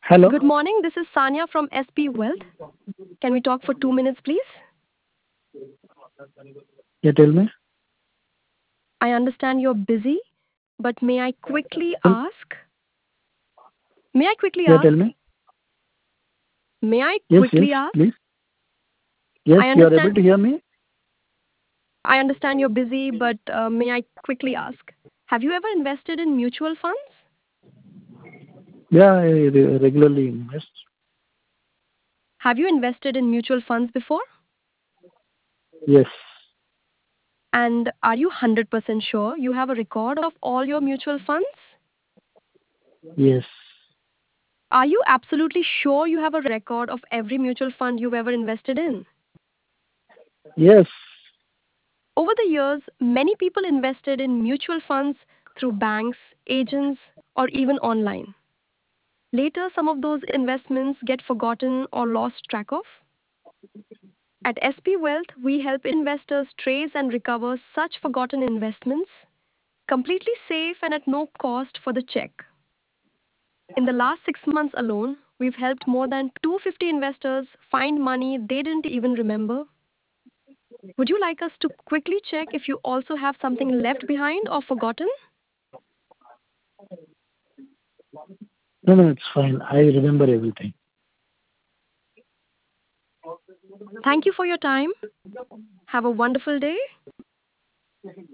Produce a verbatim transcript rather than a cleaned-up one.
Hello. Good morning. This is Sanya from S P Wealth. Can we talk for two minutes, please? Yeah, tell me. I understand you're busy, but may I quickly Tell- ask? May I quickly Yeah, tell ask? me. May I Yes, yes, quickly ask? please. Yes, I you are able to understand. hear me? I understand you're busy, but uh, may I quickly ask? Have you ever invested in mutual funds? Yeah, I re- regularly invest. Have you invested in mutual funds before? Yes, And are you one hundred percent sure you have a record of all your mutual funds? yes, Are you absolutely sure you have a record of every mutual fund you've ever invested in? yes, Over the years, many people invested in mutual funds through banks, agents, or even online. Later, some of those investments get forgotten or lost track of. At S P Wealth, we help investors trace and recover such forgotten investments completely safe and at no cost for the check. In the last six months alone, we've helped more than two hundred fifty investors find money they didn't even remember. Would you like us to quickly check if you also have something left behind or forgotten? no, no, it's fine. I remember everything. Thank you for your time. Have a wonderful day.